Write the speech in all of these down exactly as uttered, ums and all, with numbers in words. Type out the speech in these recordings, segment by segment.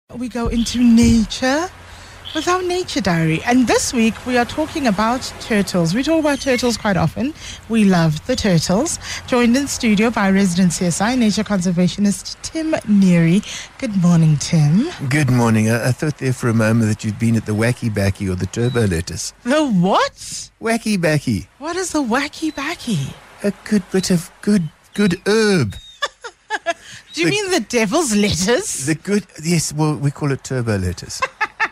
We go into nature with our nature diary. And this week we are talking about turtles. We talk about turtles quite often. We love the turtles. Joined in studio by resident C S I nature conservationist Tim Neary. Good morning, Tim. Good morning. I, I thought there for a moment that you'd been at the wacky backy or the turbo lettuce. The what? Wacky backy. What is the wacky backy? A good bit of good, good herb. Do you the, mean the devil's lettuce? The good, yes, well, we call it turbo lettuce.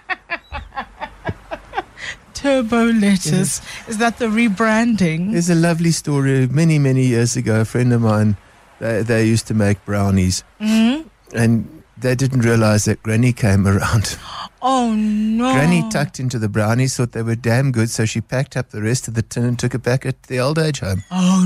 Turbo lettuce. Yes. Is that the rebranding? There's a lovely story. Many, many years ago, a friend of mine, they, they used to make brownies. Mm-hmm. And they didn't realize that Granny came around. Oh, no. Granny tucked into the brownies, thought they were damn good, so she packed up the rest of the tin and took it back at the old age home. Oh,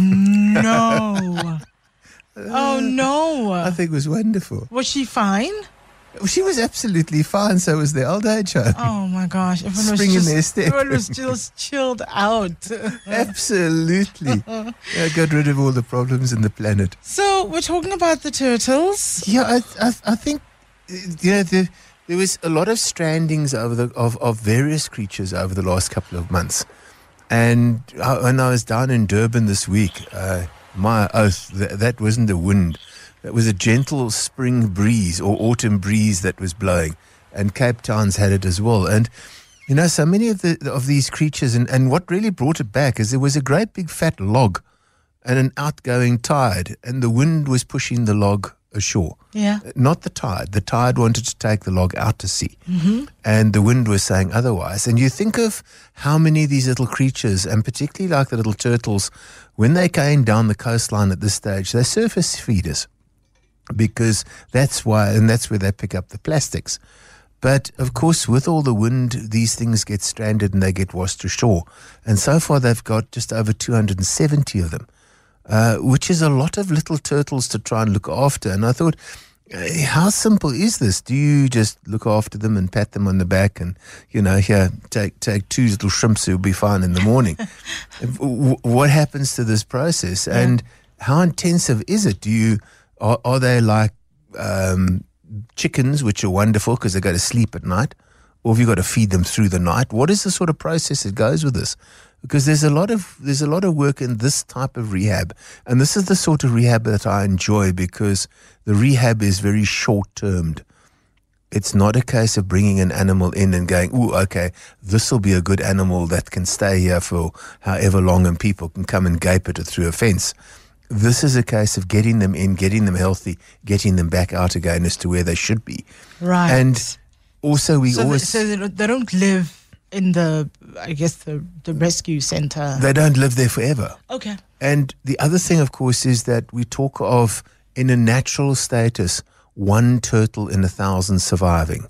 no. Oh, no. I think it was wonderful. Was she fine? She was absolutely fine, so was the old age home. Oh, my gosh. Everyone Spring was in their just, step. everyone was just chilled out. Absolutely. Yeah, got rid of all the problems in the planet. So, we're talking about the turtles. Yeah, I, I, I think, you know, the, there was a lot of strandings over the, of, of various creatures over the last couple of months. And I, when I was down in Durban this week, uh, my oath, that, that wasn't a wind. That was a gentle spring breeze or autumn breeze that was blowing. And Cape Town's had it as well. And, you know, so many of the of these creatures, and, and what really brought it back is there was a great big fat log and an outgoing tide, and the wind was pushing the log ashore. Yeah. Not the tide. The tide wanted to take the log out to sea. Mm-hmm. And the wind was saying otherwise. And you think of how many of these little creatures, and particularly like the little turtles, when they came down the coastline at this stage, they're surface feeders. Because that's why, and that's where they pick up the plastics. But, of course, with all the wind, these things get stranded and they get washed ashore. And so far they've got just over two hundred seventy of them. Uh, which is a lot of little turtles to try and look after. And I thought, uh, how simple is this? Do you just look after them and pat them on the back and, you know, here, take take two little shrimps, you'll be fine in the morning? w- what happens to this process? Yeah. And how intensive is it? Do you, are, are they like um, chickens, which are wonderful because they go to sleep at night? Or have you got to feed them through the night? What is the sort of process that goes with this? Because there's a lot of there's a lot of work in this type of rehab, and this is the sort of rehab that I enjoy because the rehab is very short-termed. It's not a case of bringing an animal in and going, "Ooh, okay, this will be a good animal that can stay here for however long, and people can come and gape at it through a fence." This is a case of getting them in, getting them healthy, getting them back out again as to where they should be. Right. And also, we so always the, so they don't live in the, I guess, the, the rescue center. They don't live there forever. Okay. And the other thing, of course, is that we talk of, in a natural status, one turtle in a thousand surviving.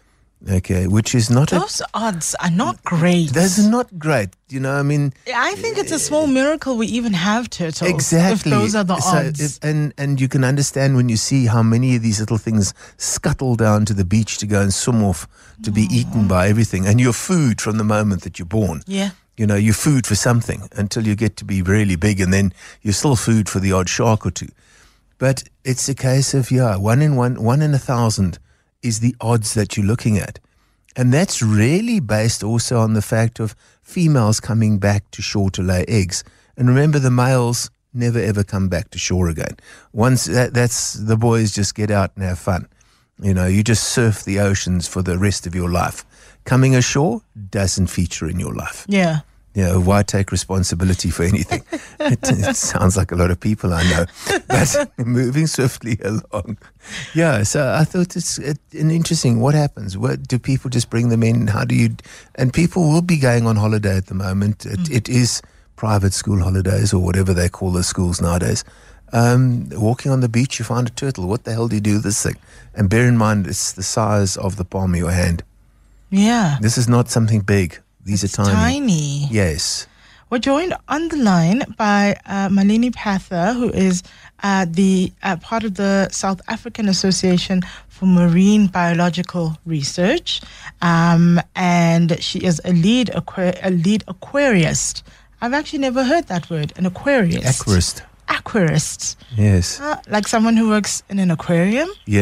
Okay, which is not Those a, odds are not great. Those are not great. You know, I mean, I think it's a small miracle we even have turtles. Exactly. If those are the so odds. If, and, and you can understand when you see how many of these little things scuttle down to the beach to go and swim off to be eaten by everything. And you're food from the moment that you're born. Yeah. You know, you're food for something until you get to be really big, and then you're still food for the odd shark or two. But it's a case of, yeah, one in one, one in a thousand is the odds that you're looking at. And that's really based also on the fact of females coming back to shore to lay eggs. And remember, the males never ever come back to shore again. Once that, that's the boys just get out and have fun. You know, you just surf the oceans for the rest of your life. Coming ashore doesn't feature in your life. Yeah. You know, why take responsibility for anything? it, it sounds like a lot of people I know. But moving swiftly along. Yeah, so I thought it's it, an interesting, what happens? What, do people just bring them in? How do you, and people will be going on holiday at the moment. It, mm. it is private school holidays or whatever they call the schools nowadays. Um, walking on the beach, you find a turtle. What the hell do you do with this thing? And bear in mind, it's the size of the palm of your hand. Yeah. This is not something big. These it's are tiny. tiny. Yes. We're joined on the line by uh, Malini Pather, who is uh, the uh, part of the South African Association for Marine Biological Research, um, and she is a lead aqua- a lead aquarist. I've actually never heard that word, an aquarist. Aquarist. Aquarist. Yes. Uh, like someone who works in an aquarium? Yes.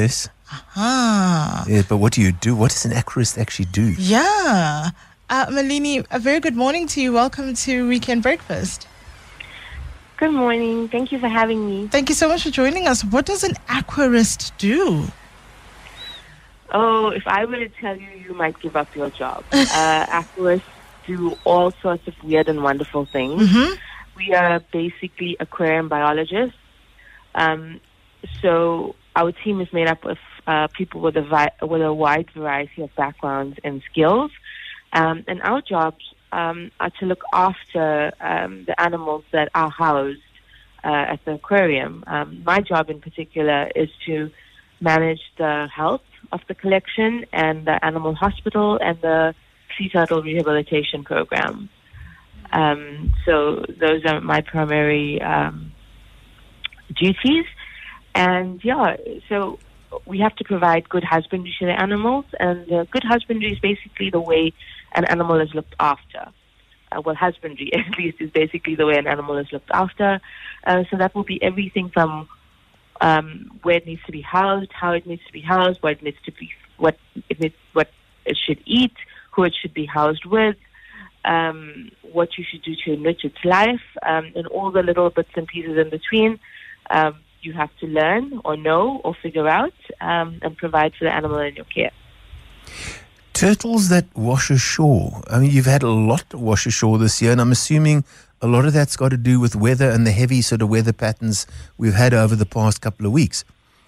Ah. Yeah, but what do you do? What does an aquarist actually do? Yeah. Uh, Malini, a very good morning to you. Welcome to Weekend Breakfast. Good morning. Thank you for having me. Thank you so much for joining us. What does an aquarist do? Oh, if I were to tell you, you might give up your job. uh, aquarists do all sorts of weird and wonderful things. Mm-hmm. We are basically aquarium biologists. Um, so our team is made up of uh, people with a vi- with a wide variety of backgrounds and skills. Um, and our jobs um, are to look after um, the animals that are housed uh, at the aquarium. Um, my job in particular is to manage the health of the collection and the animal hospital and the sea turtle rehabilitation program. Um, so those are my primary um, duties. And yeah, so we have to provide good husbandry to the animals, and uh, good husbandry is basically the way an animal is looked after. Uh, well, husbandry at least is basically the way an animal is looked after. Uh, so that will be everything from um, where it needs to be housed, how it needs to be housed, what it needs to be, what it needs, what it should eat, who it should be housed with, um, what you should do to enrich its life, um, and all the little bits and pieces in between. Um, you have to learn or know or figure out um, and provide for the animal in your care. Turtles that wash ashore. I mean, you've had a lot to wash ashore this year, and I'm assuming a lot of that's got to do with weather and the heavy sort of weather patterns we've had over the past couple of weeks.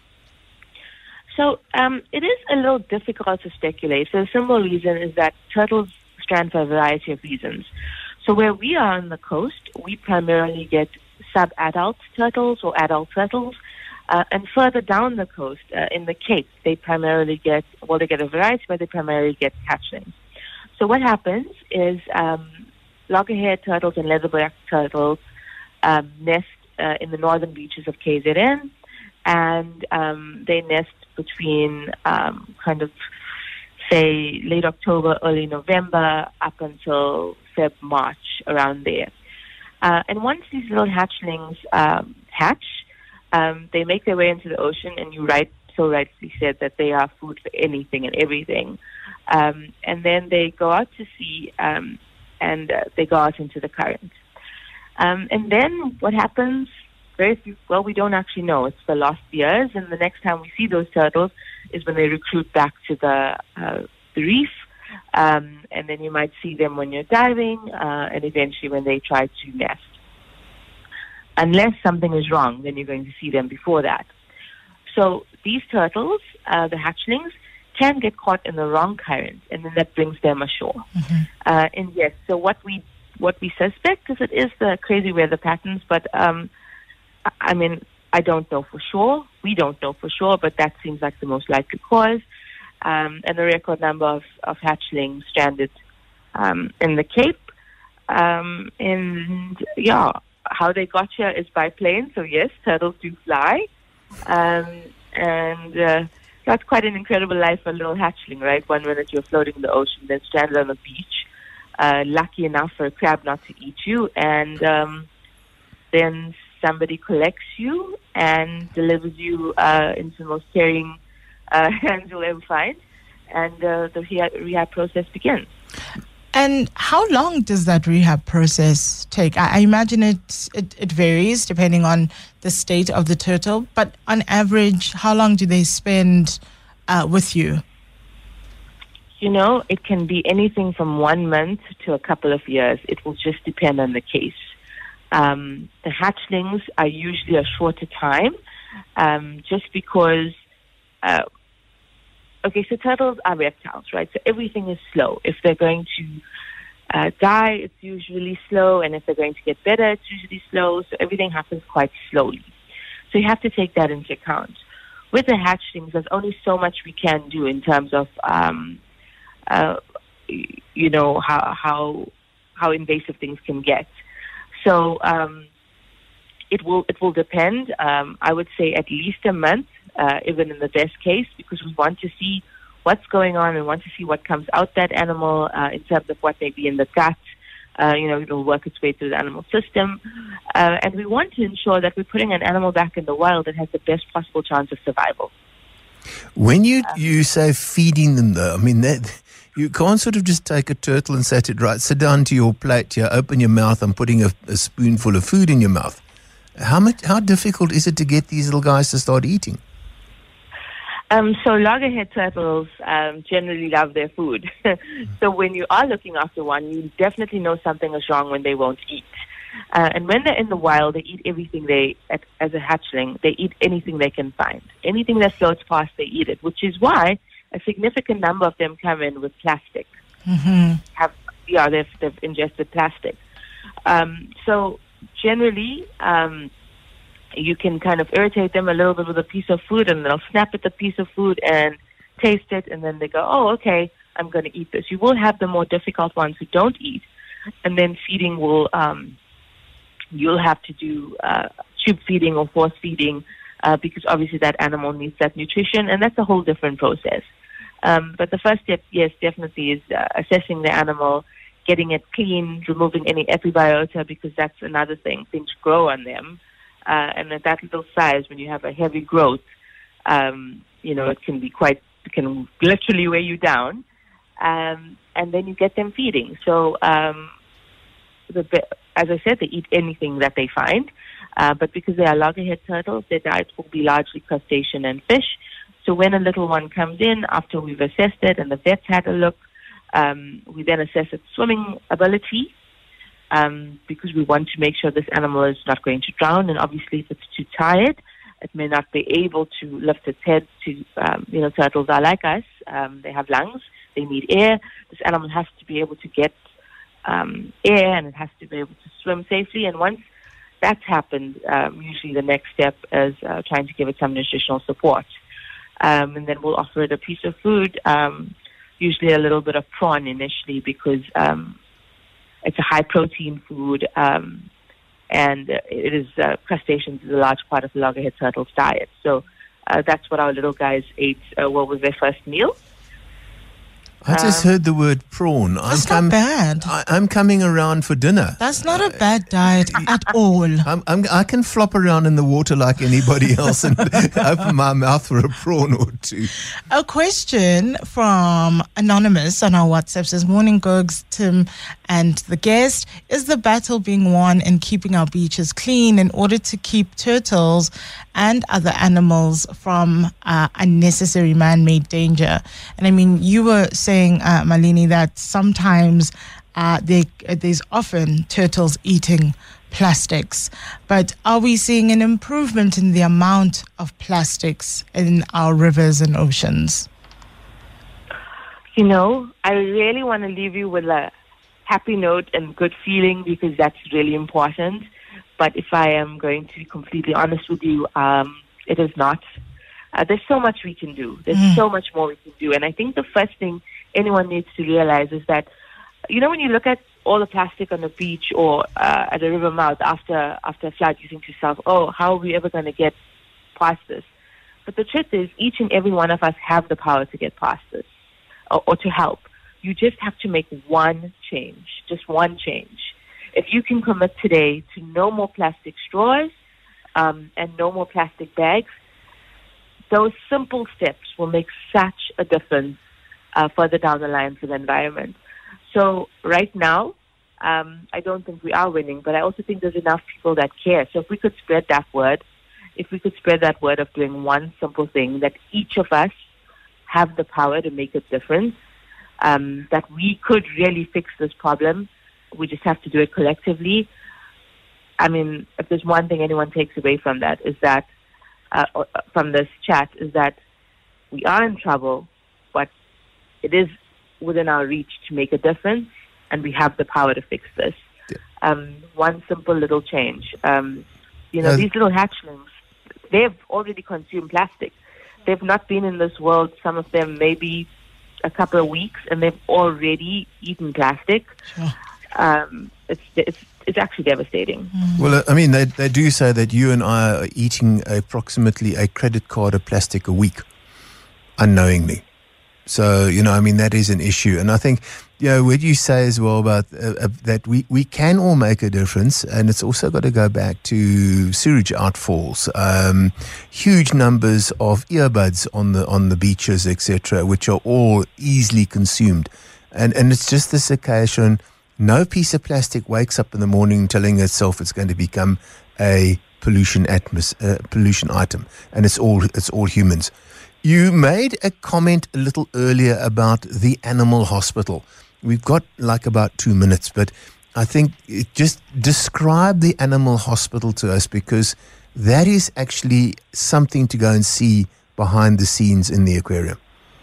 So um, it is a little difficult to speculate. So the simple reason is that turtles strand for a variety of reasons. So where we are on the coast, we primarily get sub-adult turtles or adult turtles. Uh, and further down the coast, uh, in the Cape, they primarily get, well, they get a variety, but they primarily get hatchlings. So what happens is um, loggerhead turtles and leatherback turtles um, nest uh, in the northern beaches of K Z N, and um, they nest between um, kind of, say, late October, early November, up until Feb, March, around there. Uh, and once these little hatchlings um, hatch, Um, they make their way into the ocean, and you right so rightly said that they are food for anything and everything. Um, and then they go out to sea, um, and uh, they go out into the current. Um, and then what happens? Very few, well, we don't actually know. It's the lost years, and the next time we see those turtles is when they recruit back to the, uh, the reef. Um, and then you might see them when you're diving, uh, and eventually when they try to nest. Unless something is wrong, then you're going to see them before that. So these turtles, uh, the hatchlings, can get caught in the wrong current, and then that brings them ashore. Mm-hmm. Uh, and yes, so what we what we suspect is it is the crazy weather patterns, but um, I mean, I don't know for sure. We don't know for sure, but that seems like the most likely cause. Um, and the record number of, of hatchlings stranded um, in the Cape. Um, and yeah, how they got here is by plane. So yes, turtles do fly. Um, and uh, that's quite an incredible life for a little hatchling, right? One minute you're floating in the ocean, then stranded on the beach, uh, lucky enough for a crab not to eat you. And um, then somebody collects you and delivers you uh, into the most caring uh, hands you'll ever find. And uh, the rehab process begins. And how long does that rehab process take? I, I imagine it, it it varies depending on the state of the turtle, but on average, how long do they spend uh, with you? You know, it can be anything from one month to a couple of years. It will just depend on the case. Um, the hatchlings are usually a shorter time, um, just because... Uh, Okay, so turtles are reptiles, right? So everything is slow. If they're going to uh, die, it's usually slow. And if they're going to get better, it's usually slow. So everything happens quite slowly. So you have to take that into account. With the hatchlings, there's only so much we can do in terms of, um, uh, you know, how, how how invasive things can get. So um, it will it will depend. Um, I would say at least a month. Uh, even in the best case, because we want to see what's going on and want to see what comes out that animal uh, in terms of what may be in the gut. Uh, you know, it'll work its way through the animal system. Uh, and we want to ensure that we're putting an animal back in the wild that has the best possible chance of survival. When you you say feeding them, though, I mean that you can't sort of just take a turtle and say to it, right, sit down to your plate here, open your mouth, I'm putting a, a spoonful of food in your mouth. How much? How difficult is it to get these little guys to start eating? Um, so loggerhead turtles um, generally love their food. So when you are looking after one, you definitely know something is wrong when they won't eat. Uh, and when they're in the wild, they eat everything they, as a hatchling, they eat anything they can find. Anything that floats past, they eat it, which is why a significant number of them come in with plastic. Mm-hmm. Have, yeah, they've, they've ingested plastic. Um, so generally, um, you can kind of irritate them a little bit with a piece of food, and they'll snap at the piece of food and taste it, and then they go, oh, okay, I'm going to eat this. You will have the more difficult ones who don't eat, and then feeding will... Um, you'll have to do uh, tube feeding or force feeding uh, because obviously that animal needs that nutrition, and that's a whole different process. Um, but the first step, yes, definitely is uh, assessing the animal, getting it clean, removing any epibiota, because that's another thing. Things grow on them. Uh, and at that little size, when you have a heavy growth, um, you know, it can be quite, it can literally weigh you down. Um, and then you get them feeding. So, um, the as I said, they eat anything that they find, uh, but because they are loggerhead turtles, their diet will be largely crustacean and fish. So when a little one comes in, after we've assessed it and the vet's had a look, um, we then assess its swimming ability, um, because we want to make sure this animal is not going to drown. And obviously, if it's too tired, it may not be able to lift its head. To um, you know, turtles are like us; um, they have lungs, they need air. This animal has to be able to get Um, air, and it has to be able to swim safely. And once that's happened, um, usually the next step is uh, trying to give it some nutritional support. Um, and then we'll offer it a piece of food, um, usually a little bit of prawn initially, because um, it's a high-protein food, um, and it is uh, crustaceans is a large part of the loggerhead turtle's diet. So uh, that's what our little guys ate uh, what was their first meal. I just um, heard the word prawn. That's I'm not bad. I, I'm coming around for dinner. That's not a bad diet at all. I'm, I'm, I can flop around in the water like anybody else and open my mouth for a prawn or two. A question from Anonymous on our WhatsApp says, morning, Gogs, Tim, and the guest. Is the battle being won in keeping our beaches clean in order to keep turtles and other animals from uh, unnecessary man-made danger? And I mean, you were saying, uh, Malini, that sometimes uh, they, uh, there's often turtles eating plastics. But are we seeing an improvement in the amount of plastics in our rivers and oceans? You know, I really want to leave you with a happy note and good feeling, because that's really important. But if I am going to be completely honest with you, um, it is not. Uh, there's so much we can do. There's mm. so much more we can do. And I think the first thing anyone needs to realize is that, you know, when you look at all the plastic on the beach or uh, at a river mouth after, after a flood, you think to yourself, oh, how are we ever going to get past this? But the truth is, each and every one of us have the power to get past this, or, or to help. You just have to make one change, just one change. If you can commit today to no more plastic straws um, and no more plastic bags, those simple steps will make such a difference uh, further down the line for the environment. So right now, um, I don't think we are winning, but I also think there's enough people that care. So if we could spread that word, if we could spread that word of doing one simple thing, that each of us have the power to make a difference, um, that we could really fix this problem. We just have to do it collectively. I mean, if there's one thing anyone takes away from that, is that, uh, from this chat, is that we are in trouble, but it is within our reach to make a difference, and we have the power to fix this. Yeah. Um, one simple little change. Um, you know, uh, these little hatchlings, they've already consumed plastic. They've not been in this world, some of them maybe a couple of weeks, and they've already eaten plastic. Sure. Um, it's, it's it's actually devastating. Mm. Well, I mean, they they do say that you and I are eating approximately a credit card of plastic a week, unknowingly. So, you know, I mean, that is an issue. And I think, you know, what you say as well about uh, uh, that we, we can all make a difference. And it's also got to go back to sewage outfalls, um, huge numbers of earbuds on the on the beaches, et cetera, which are all easily consumed. And, and it's just this occasion, no piece of plastic wakes up in the morning telling itself it's going to become a pollution atmos- uh, pollution item. And it's all it's all humans. You made a comment a little earlier about the animal hospital. We've got like about two minutes, but I think it just describe the animal hospital to us, because that is actually something to go and see behind the scenes in the aquarium.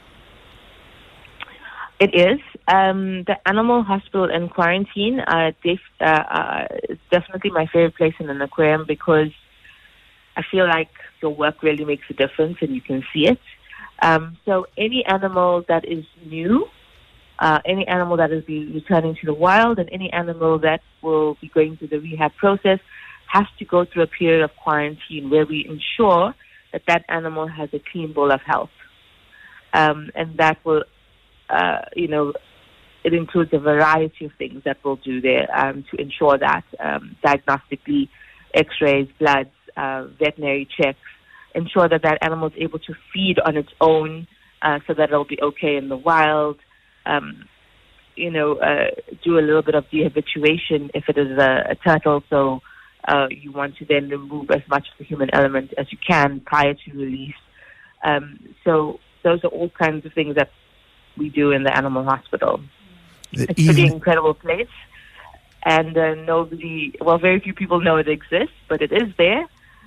It is. Um, the animal hospital and quarantine uh, def- uh, uh, is definitely my favorite place in an aquarium, because I feel like your work really makes a difference and you can see it. Um, so any animal that is new, uh, any animal that is be returning to the wild, and any animal that will be going through the rehab process has to go through a period of quarantine where we ensure that that animal has a clean bowl of health. Um, and that will, uh, you know, it includes a variety of things that we'll do there um, to ensure that um, diagnostically, x-rays, bloods, uh, veterinary checks, ensure that that animal is able to feed on its own uh, so that it'll be okay in the wild. Um, you know, uh, do a little bit of dehabituation if it is a, a turtle. So uh, you want to then remove as much of the human element as you can prior to release. Um, so those are all kinds of things that we do in the animal hospital. The it's a pretty incredible place. And uh, nobody, well, very few people know it exists, but it is there.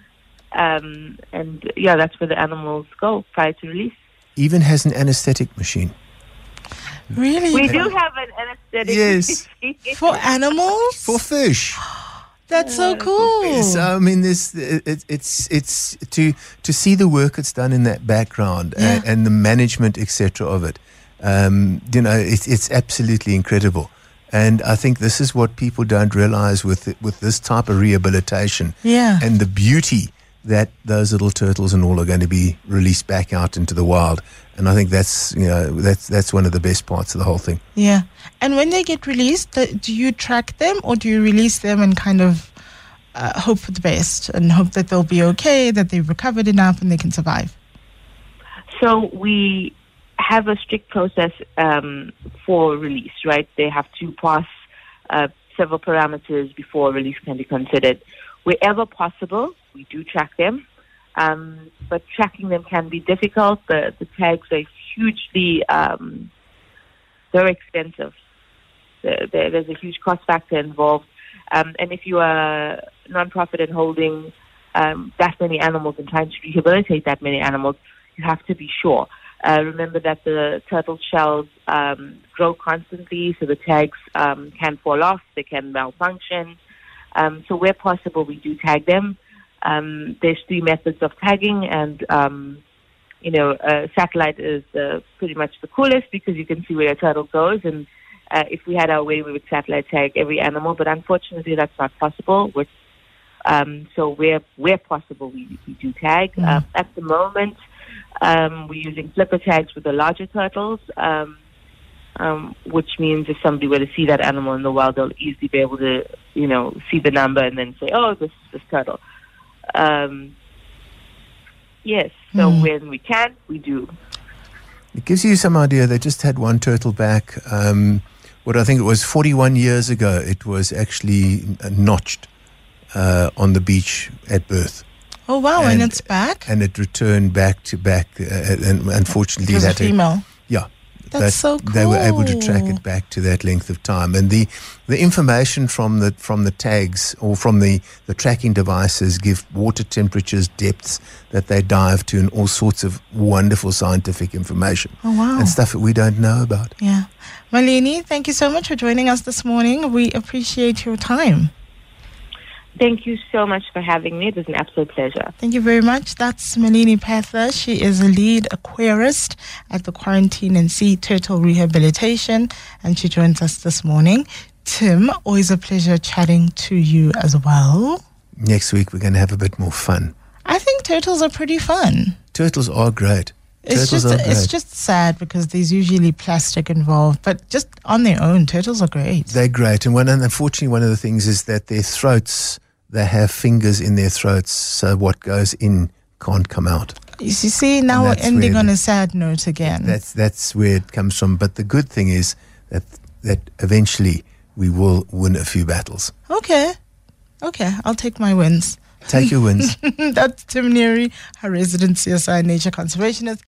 Um, and yeah, that's where the animals go prior to release. Even has an anesthetic machine. Really? We do have an anesthetic Yes. machine. For animals? For fish. That's so cool. So I mean, this it, it's it's to to see the work that's done in that background Yeah. and, and the management, et cetera, of it. Um, you know, it's it's absolutely incredible. And I think this is what people don't realize with with this type of rehabilitation. Yeah. And the beauty that those little turtles and all are going to be released back out into the wild. And I think that's, you know, that's that's one of the best parts of the whole thing. Yeah. And when they get released, th- do you track them, or do you release them and kind of uh, hope for the best and hope that they'll be okay, that they've recovered enough and they can survive? So we have a strict process um, for release, right? They have to pass uh, several parameters before release can be considered. Wherever possible, we do track them, um, but tracking them can be difficult. The, the tags are hugely, um, they're expensive. There, there, there's a huge cost factor involved. Um, and if you are non-profit and holding um, that many animals and trying to rehabilitate that many animals, you have to be sure. Uh, remember that the turtle shells um, grow constantly, so the tags um, can fall off, they can malfunction. Um, so where possible, we do tag them. Um, there's three methods of tagging, and, um, you know, uh, satellite is uh, pretty much the coolest because you can see where a turtle goes. And uh, if we had our way, we would satellite tag every animal, but unfortunately that's not possible. With, um, so where where possible, we, we do tag. Mm. Uh, at the moment, um, we're using flipper tags with the larger turtles, um, um, which means if somebody were to see that animal in the wild, they'll easily be able to, you know, see the number and then say, oh, this is this turtle. Um, yes, so Mm. when we can, we do. It gives you some idea. They just had one turtle back. Um, what I think it was forty-one years ago. It was actually uh, notched uh, on the beach at birth. Oh, wow. And, And- it's back? And it returned back to back, uh, and unfortunately, It was a that female. yeah, That's that so they were able to track cool. it back to that length of time. And the the information from the from the tags or from the, the tracking devices give water temperatures, depths that they dive to, and all sorts of wonderful scientific information Oh, wow. and stuff that we don't know about. Yeah. Malini, thank you so much for joining us this morning. We appreciate your time. Thank you so much for having me. It was an absolute pleasure. Thank you very much. That's Malini Pather. She is a lead aquarist at the Quarantine and Sea Turtle Rehabilitation, and she joins us this morning. Tim, always a pleasure chatting to you as well. Next week, we're going to have a bit more fun. I think turtles are pretty fun. Turtles are great. It's Turtles just are it's great. just sad because there's usually plastic involved, but just on their own, turtles are great. They're great. And one, and unfortunately, one of the things is that their throats, they have fingers in their throats, so what goes in can't come out. You see, now And we're that's ending where on the- a sad note again. That's that's where it comes from. But the good thing is that that eventually we will win a few battles. Okay. Okay, I'll take my wins. Take your wins. That's Tim Neary, our resident C S I nature conservationist.